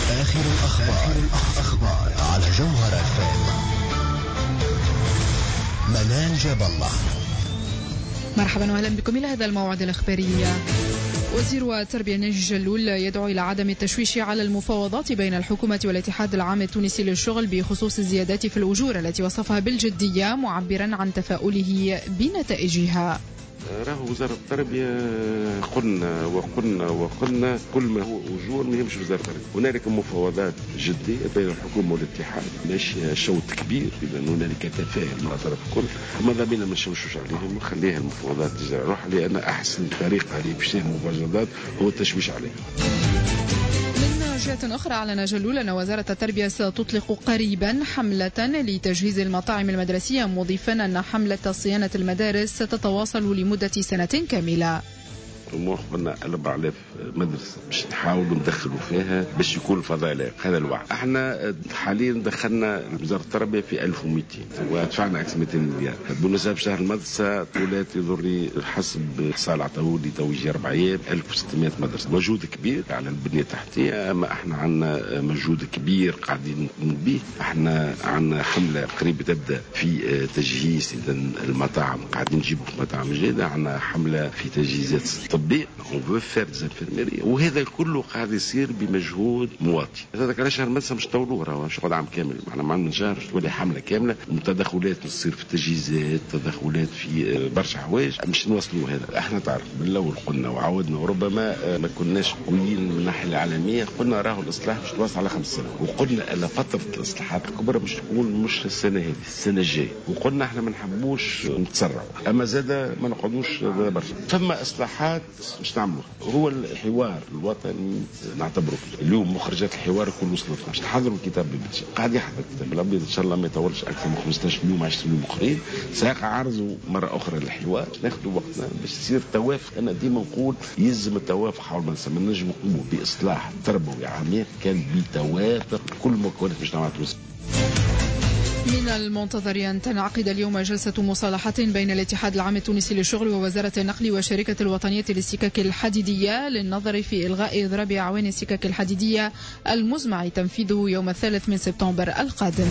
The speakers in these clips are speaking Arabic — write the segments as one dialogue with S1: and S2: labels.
S1: آخر الأخبار على جوهرة FM. منال جاب الله.
S2: مرحبا وأهلا بكم إلى هذا الموعد الإخباري. وزير التربية ناجي جلول يدعو إلى عدم التشويش على المفاوضات بين الحكومة والاتحاد العام التونسي للشغل بخصوص الزيادات في الأجور التي وصفها بالجدية، معبرا عن تفاؤله بنتائجها.
S3: راهو وزارة التربية وقلنا كل ما هو أجور ما يمشي وزارة التربية. هنالك مفاوضات جدية بين الحكومة والاتحاد، ماشي شوط كبير لأن هنالك تفاهم مع الطرف الكل. ماذا بينا ما نشوشوش عليهم ونخليها المفاوضات تجري روح، لأن أحسن طريقة لبشتي المفاوضات هو التشويش عليها.
S2: من جهة أخرى أعلن جلول أن وزارة التربية ستطلق قريبا حملة لتجهيز المطاعم المدرسية، مضيفا أن حملة صيانة المدارس ستتواصل لمدة سنة كاملة.
S3: طموح قلنا 4000 مدرسة باش نحاولوا ندخلوا فيها باش يكون الفضاء. هذا الوعد. احنا حاليا دخلنا وزارة التربية في 1200 ودفعنا اكثر 200 مليار. بالنسبة شهر المدرسة طولات يضري حسب صال عطاولي توجيه 4 ايام 1600 مدرسة. مجهود كبير على البنية التحتية، اما احنا عندنا مجهود كبير قاعدين نقوم به. احنا عندنا حملة قريب تبدا في تجهيز المطاعم، قاعدين نجيب مطاعم جديدة. عندنا حملة في تجهيزات طبية، وهذا كله قاعد يصير بمجهود مواطن. هذا علاش شهر المدرسة مش طولوه، راه مش عام كامل. معنا من شهر تولي حملة كاملة، تدخلات تصير في التجهيزات، تدخلات في برشا حوايج مش نوصلوا. هذا احنا تعرف بالاول قلنا وعودنا، وربما ما كناش قويين من الناحية العالمية. قلنا راهو الإصلاح مش توصل على 5 سنوات، وقلنا أن فترة الإصلاحات الكبرى مش تكون مش السنة هذه، السنة الجاية. وقلنا احنا ما نحبوش نتسرعوا، أما زاد ما نقعدوش برشا. ثم إصلاحات مش نعملوا. هو الحوار الوطني نعتبره اليوم مخرجات الحوار كل وصلت. مش نحضروا الكتاب بالبيت، قاعد يحضر الكتاب الابيض ان شاء الله ما يطولش اكثر من 15 يوم 20 يوم اخرين. سيقع عرضه مره اخرى للحوار، ناخذوا وقتنا باش يصير توافق. انا ديما نقول يلزم التوافق حول ما نجم نقوموا باصلاح تربوي عميق كان بتوافق كل مكونات المجتمع التونسي.
S2: من المنتظر أن تنعقد اليوم جلسة مصالحة بين الاتحاد العام التونسي للشغل ووزارة النقل والشركة الوطنية للسكك الحديدية للنظر في إلغاء إضراب أعوان السكك الحديدية المزمع تنفيذه يوم 3 سبتمبر القادم.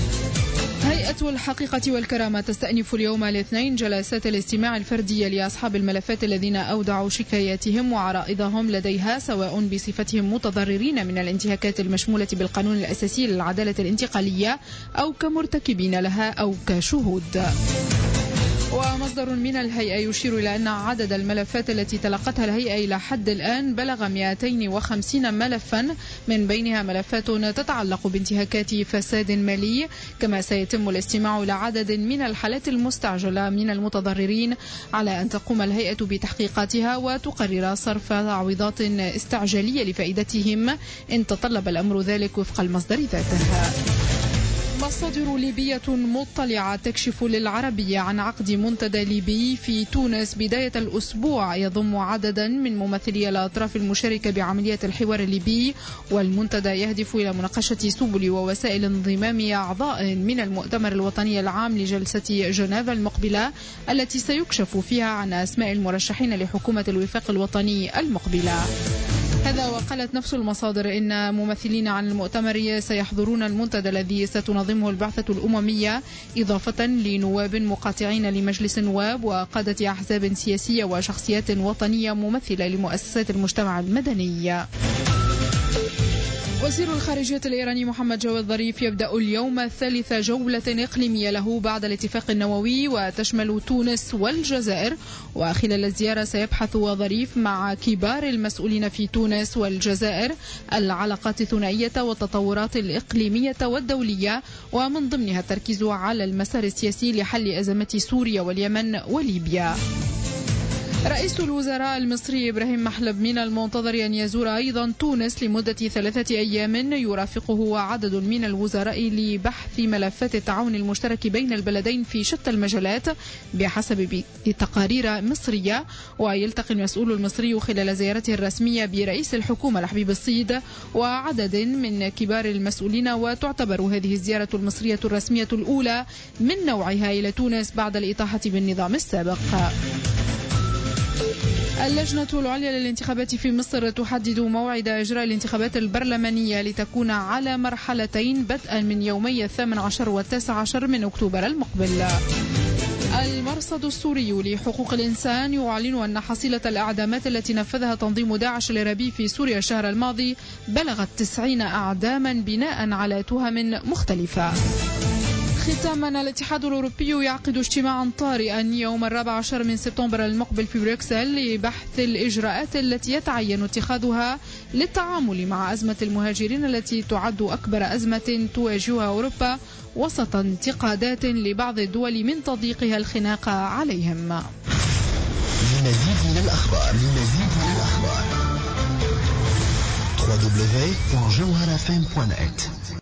S2: هيئة الحقيقة والكرامة تستأنف اليوم الاثنين جلسات الاستماع الفردية لأصحاب الملفات الذين أودعوا شكاياتهم وعرائضهم لديها، سواء بصفتهم متضررين من الانتهاكات المشمولة بالقانون الأساسي للعدالة الانتقالية أو كمرتكبين لها أو كشهود. ومصدر من الهيئة يشير إلى أن عدد الملفات التي تلقتها الهيئة إلى حد الآن بلغ 250 ملفا، من بينها ملفات تتعلق بانتهاكات فساد مالي. كما سيتم الاستماع إلى عدد من الحالات المستعجلة من المتضررين، على أن تقوم الهيئة بتحقيقاتها وتقرر صرف تعويضات استعجالية لفائدتهم إن تطلب الأمر ذلك وفق المصدر ذاته. مصادر ليبية مطلعة تكشف للعربية عن عقد منتدى ليبي في تونس بداية الأسبوع يضم عددا من ممثلي الأطراف المشاركة بعملية الحوار الليبي، والمنتدى يهدف إلى مناقشة سبل ووسائل انضمام أعضاء من المؤتمر الوطني العام لجلسة جنيف المقبلة، التي سيكشف فيها عن أسماء المرشحين لحكومة الوفاق الوطني المقبلة. هذا وقالت نفس المصادر إن ممثلين عن المؤتمر سيحضرون المنتدى الذي ستنظمه البعثة الأممية، إضافة لنواب مقاطعين لمجلس النواب وقادة أحزاب سياسية وشخصيات وطنية ممثلة لمؤسسات المجتمع المدني. وزير الخارجية الإيراني محمد جواد ظريف يبدأ اليوم 3 جولة إقليمية له بعد الاتفاق النووي، وتشمل تونس والجزائر. وخلال الزيارة سيبحث ظريف مع كبار المسؤولين في تونس والجزائر العلاقات الثنائية والتطورات الإقليمية والدولية، ومن ضمنها التركيز على المسار السياسي لحل أزمات سوريا واليمن وليبيا. رئيس الوزراء المصري إبراهيم محلب من المنتظر أن يزور أيضا تونس لمدة 3 أيام، يرافقه عدد من الوزراء لبحث ملفات التعاون المشترك بين البلدين في شتى المجالات بحسب تقارير مصرية. ويلتقي المسؤول المصري خلال زيارته الرسمية برئيس الحكومة لحبيب الصيد وعدد من كبار المسؤولين، وتعتبر هذه الزيارة المصرية الرسمية الأولى من نوعها إلى تونس بعد الإطاحة بالنظام السابق. اللجنة العليا للانتخابات في مصر تحدد موعد إجراء الانتخابات البرلمانية لتكون على مرحلتين بدءا من يومي 18 و19 من أكتوبر المقبل. المرصد السوري لحقوق الإنسان يعلن أن حصيلة الإعدامات التي نفذها تنظيم داعش الإرهابي في سوريا الشهر الماضي بلغت 90 إعداما بناء على تهم مختلفة. ختاما، الاتحاد الأوروبي يعقد اجتماعا طارئا يوم 14 من سبتمبر المقبل في بروكسل لبحث الإجراءات التي يتعين اتخاذها للتعامل مع أزمة المهاجرين التي تعد أكبر أزمة تواجهها أوروبا وسط انتقادات لبعض الدول من تضييقها الخناق عليهم.
S1: لمزيد من الأخبار www.jawharafm.net